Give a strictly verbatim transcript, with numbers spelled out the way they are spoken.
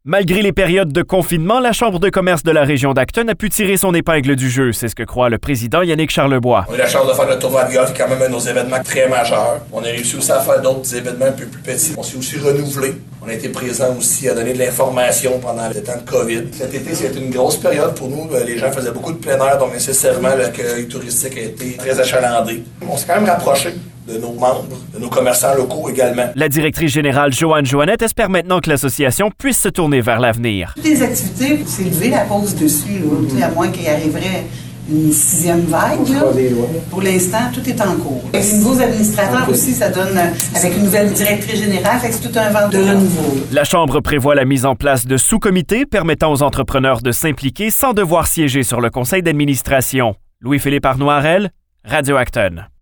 Malgré les périodes de confinement, la Chambre de commerce de la région d'Acton a pu tirer son épingle du jeu. C'est ce que croit le président Yannick Charlebois. On a eu la chance de faire le tournoi de golf, quand même un de nos événements très majeurs. On a réussi aussi à faire d'autres événements un peu plus petits. On s'est aussi renouvelé. On a été présent aussi à donner de l'information pendant le temps de COVID. Cet été, c'était une grosse période pour nous. Les gens faisaient beaucoup de plein air, donc nécessairement l'accueil touristique a été très achalandé. On s'est quand même rapproché de nos membres, de nos commerçants locaux également. La directrice générale Joanne Joannette espère maintenant que l'association puisse se tourner vers l'avenir. Toutes les activités, c'est lever la pause dessus, là, à moins qu'il arriverait une sixième vague. Là. Pour l'instant, tout est en cours. Avec les nouveaux administrateurs aussi, ça donne, avec une nouvelle directrice générale, fait que c'est tout un vent de renouveau. La Chambre prévoit la mise en place de sous-comités permettant aux entrepreneurs de s'impliquer sans devoir siéger sur le conseil d'administration. Louis-Philippe Arnoirel, Radio Acton.